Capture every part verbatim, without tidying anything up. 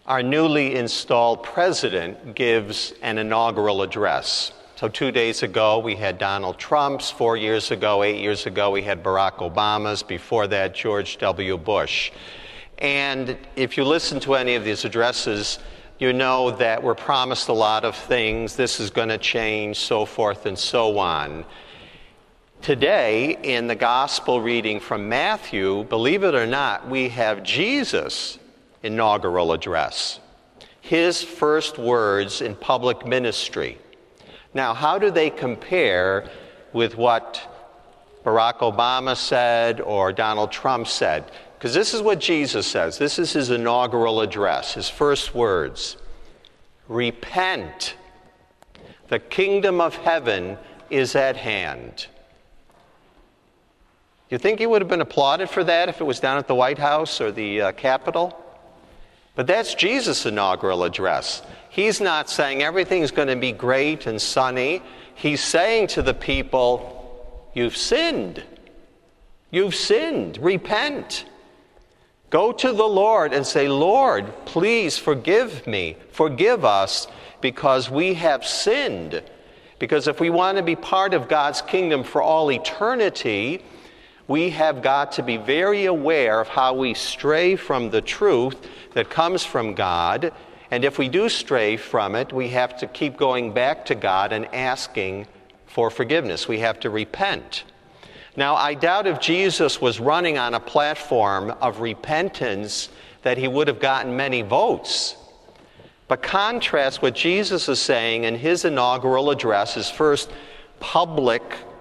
our newly installed president gives an inaugural address. So two days ago, we had Donald Trump's. Four years ago, eight years ago, we had Barack Obama's. Before that, George W. Bush. And if you listen to any of these addresses, you know that we're promised a lot of things. This is going to change, so forth and so on. Today, in the gospel reading from Matthew, believe it or not, we have Jesus' inaugural address, his first words in public ministry. Now, how do they compare with what Barack Obama said or Donald Trump said? Because this is what Jesus says. This is his inaugural address, his first words. Repent. The kingdom of heaven is at hand. You think he would have been applauded for that if it was down at the White House or the uh, Capitol? But that's Jesus' inaugural address. He's not saying everything's going to be great and sunny. He's saying to the people, you've sinned. You've sinned. Repent. Go to the Lord and say, Lord, please forgive me. Forgive us because we have sinned. Because if we want to be part of God's kingdom for all eternity, we have got to be very aware of how we stray from the truth that comes from God. And if we do stray from it, we have to keep going back to God and asking for forgiveness. We have to repent. Now, I doubt if Jesus was running on a platform of repentance that he would have gotten many votes. But contrast what Jesus is saying in his inaugural address, his first public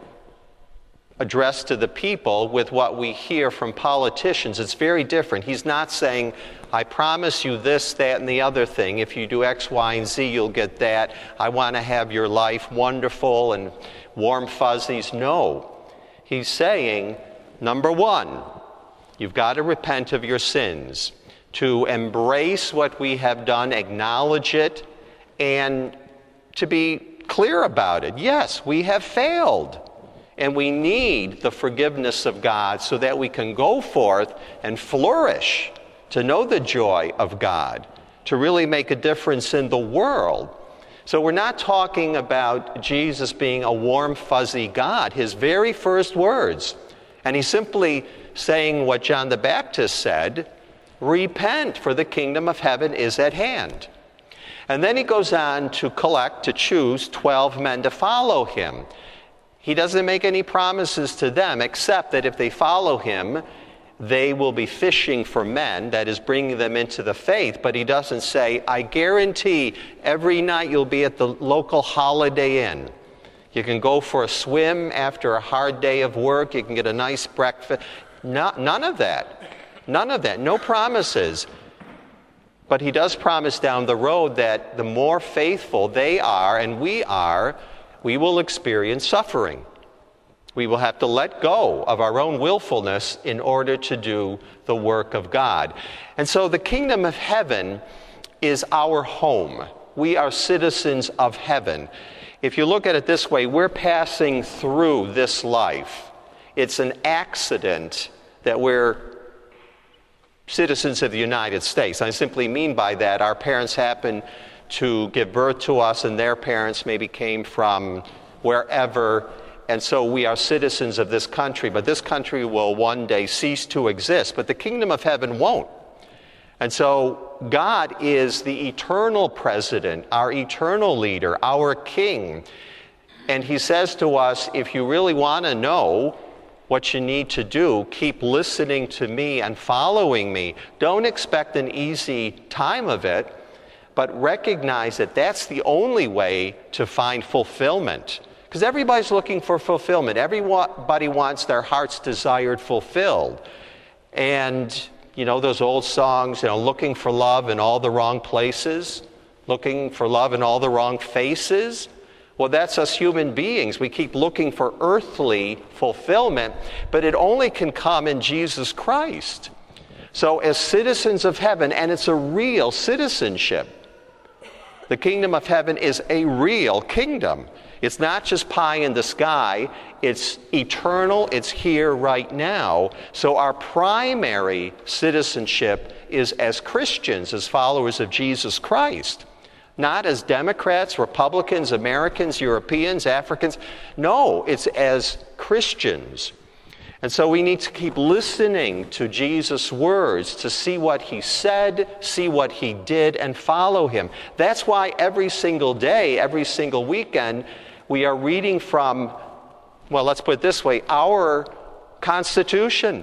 address to the people, with what we hear from politicians. It's very different. He's not saying, I promise you this, that, and the other thing. If you do X, Y, and Z, you'll get that. I want to have your life wonderful and warm fuzzies. No. He's saying, number one, you've got to repent of your sins, to embrace what we have done, acknowledge it, and to be clear about it. Yes, we have failed. And we need the forgiveness of God so that we can go forth and flourish, to know the joy of God, to really make a difference in the world. So we're not talking about Jesus being a warm, fuzzy God. His very first words, and he's simply saying what John the Baptist said, repent, for the kingdom of heaven is at hand. And then he goes on to collect, to choose twelve men to follow him. He doesn't make any promises to them except that if they follow him, they will be fishing for men, that is, bringing them into the faith. But he doesn't say, I guarantee every night you'll be at the local Holiday Inn. You can go for a swim after a hard day of work. You can get a nice breakfast. No, none of that. None of that. No promises. But he does promise down the road that the more faithful they are and we are, we will experience suffering. We will have to let go of our own willfulness in order to do the work of God. And so the kingdom of heaven is our home. We are citizens of heaven. If you look at it this way, we're passing through this life. It's an accident that we're citizens of the United States. I simply mean by that our parents happen to give birth to us, and their parents maybe came from wherever, and so we are citizens of this country. But this country will one day cease to exist, but the kingdom of heaven won't. And so God is the eternal president, our eternal leader, our king. And he says to us, if you really want to know what you need to do, keep listening to me and following me. Don't expect an easy time of it, but recognize that that's the only way to find fulfillment. Because everybody's looking for fulfillment. Everybody wants their heart's desired fulfilled. And, you know, those old songs, you know, looking for love in all the wrong places, looking for love in all the wrong faces. Well, that's us human beings. We keep looking for earthly fulfillment, but it only can come in Jesus Christ. So as citizens of heaven, and it's a real citizenship, the kingdom of heaven is a real kingdom. It's not just pie in the sky. It's eternal. It's here right now. So our primary citizenship is as Christians, as followers of Jesus Christ. Not as Democrats, Republicans, Americans, Europeans, Africans. No, it's as Christians. And so we need to keep listening to Jesus' words to see what he said, see what he did, and follow him. That's why every single day, every single weekend, we are reading from, well, let's put it this way, our Constitution,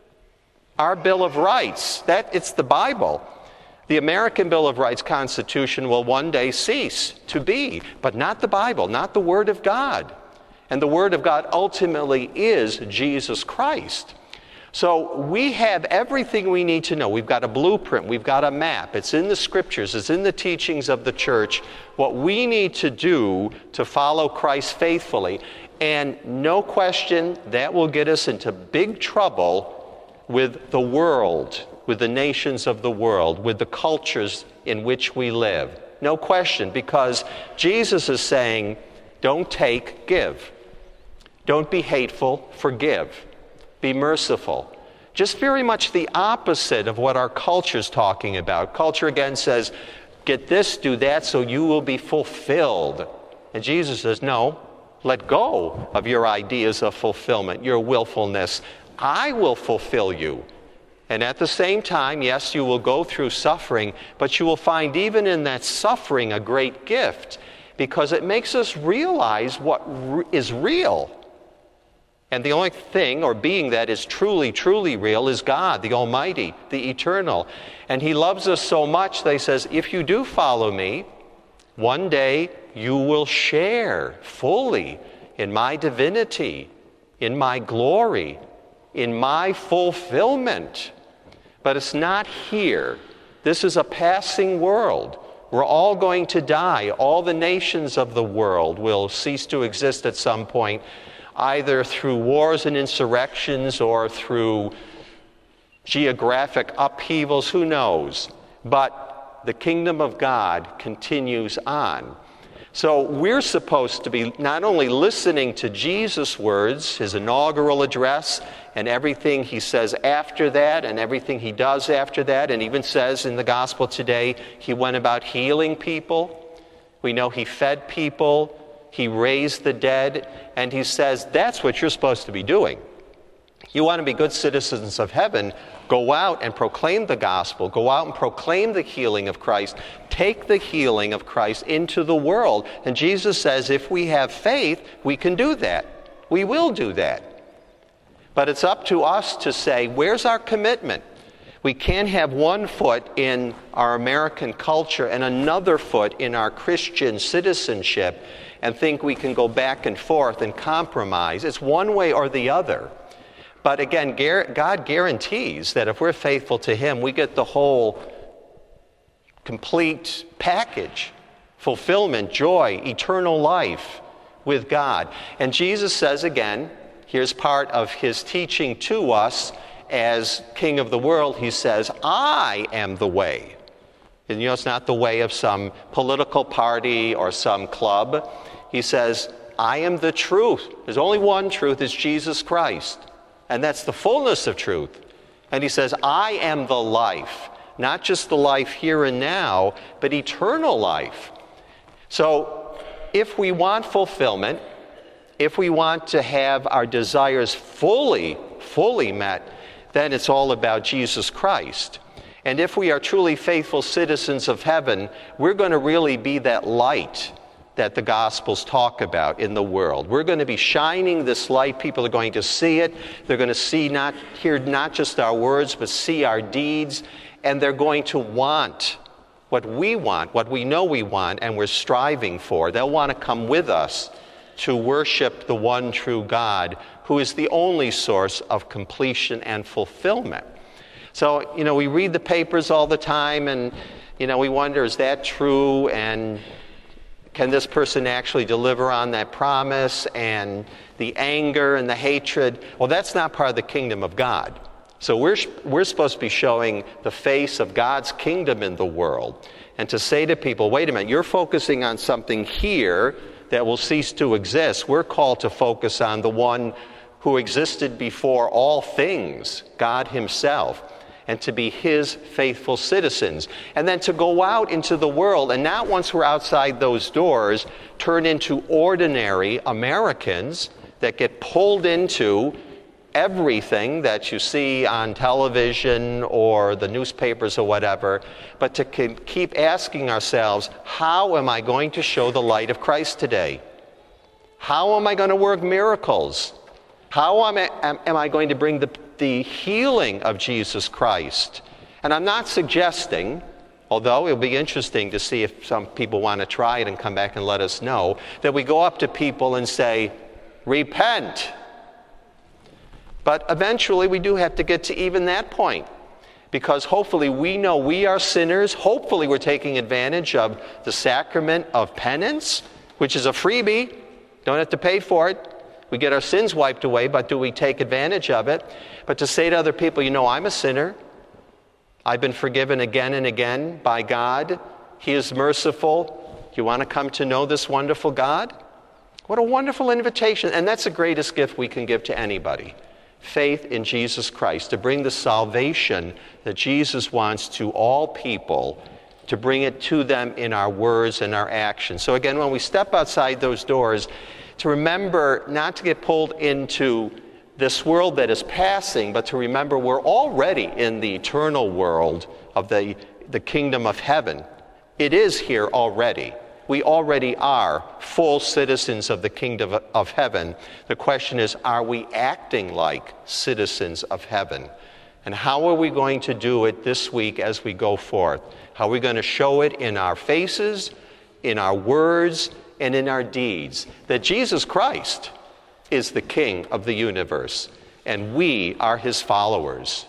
our Bill of Rights. That, it's the Bible. The American Bill of Rights Constitution will one day cease to be, but not the Bible, not the Word of God. And the Word of God ultimately is Jesus Christ. So we have everything we need to know. We've got a blueprint. We've got a map. It's in the Scriptures. It's in the teachings of the church. What we need to do to follow Christ faithfully. And no question, that will get us into big trouble with the world, with the nations of the world, with the cultures in which we live. No question, because Jesus is saying, don't take, give. Don't be hateful, forgive. Be merciful. Just very much the opposite of what our culture's talking about. Culture again says, get this, do that, so you will be fulfilled. And Jesus says, no, let go of your ideas of fulfillment, your willfulness. I will fulfill you. And at the same time, yes, you will go through suffering, but you will find even in that suffering a great gift, because it makes us realize what re- is real. And the only thing or being that is truly, truly real is God, the Almighty, the Eternal. And he loves us so much that he says, if you do follow me, one day you will share fully in my divinity, in my glory, in my fulfillment. But it's not here. This is a passing world. We're all going to die. All the nations of the world will cease to exist at some point, either through wars and insurrections or through geographic upheavals, who knows? But the kingdom of God continues on. So we're supposed to be not only listening to Jesus' words, his inaugural address, and everything he says after that, and everything he does after that, and even says in the gospel today, he went about healing people. We know he fed people. He raised the dead, and he says that's what you're supposed to be doing. You want to be good citizens of heaven, go out and proclaim the gospel, go out and proclaim the healing of Christ, take the healing of Christ into the world. And Jesus says if we have faith, we can do that. We will do that. But it's up to us to say, where's our commitment? We can't have one foot in our American culture and another foot in our Christian citizenship and think we can go back and forth and compromise. It's one way or the other. But again, God guarantees that if we're faithful to him, we get the whole complete package, fulfillment, joy, eternal life with God. And Jesus says again, here's part of his teaching to us as King of the world. He says, I am the way. And you know, it's not the way of some political party or some club. He says, I am the truth. There's only one truth, it's Jesus Christ. And that's the fullness of truth. And he says, I am the life. Not just the life here and now, but eternal life. So if we want fulfillment, if we want to have our desires fully, fully met, then it's all about Jesus Christ. And if we are truly faithful citizens of heaven, we're going to really be that light that the Gospels talk about in the world. We're going to be shining this light. People are going to see it. They're going to see, not hear not just our words, but see our deeds. And they're going to want what we want, what we know we want, and we're striving for. They'll want to come with us to worship the one true God, who is the only source of completion and fulfillment. So, you know, we read the papers all the time, and, you know, we wonder, is that true? And can this person actually deliver on that promise? And the anger and the hatred, well, that's not part of the kingdom of God. So we're, we're supposed to be showing the face of God's kingdom in the world. And to say to people, wait a minute, you're focusing on something here, that will cease to exist. We're called to focus on the one who existed before all things, God himself, and to be his faithful citizens. And then to go out into the world, and not once we're outside those doors, turn into ordinary Americans that get pulled into everything that you see on television or the newspapers or whatever, but to keep asking ourselves, how am I going to show the light of Christ today? How am I going to work miracles? How am I, am, am I going to bring the, the healing of Jesus Christ? And I'm not suggesting, although it'll be interesting to see if some people want to try it and come back and let us know, that we go up to people and say, repent. But eventually we do have to get to even that point, because hopefully we know we are sinners. Hopefully we're taking advantage of the sacrament of penance, which is a freebie. Don't have to pay for it. We get our sins wiped away, but do we take advantage of it? But to say to other people, you know, I'm a sinner. I've been forgiven again and again by God. He is merciful. You want to come to know this wonderful God? What a wonderful invitation. And that's the greatest gift we can give to anybody. Faith in Jesus Christ, to bring the salvation that Jesus wants to all people, to bring it to them in our words and our actions. So again, when we step outside those doors, to remember not to get pulled into this world that is passing, but to remember we're already in the eternal world of the, the kingdom of heaven. It is here already. We already are full citizens of the kingdom of heaven. The question is, are we acting like citizens of heaven? And how are we going to do it this week as we go forth? How are we going to show it in our faces, in our words, and in our deeds, that Jesus Christ is the King of the universe, and we are his followers.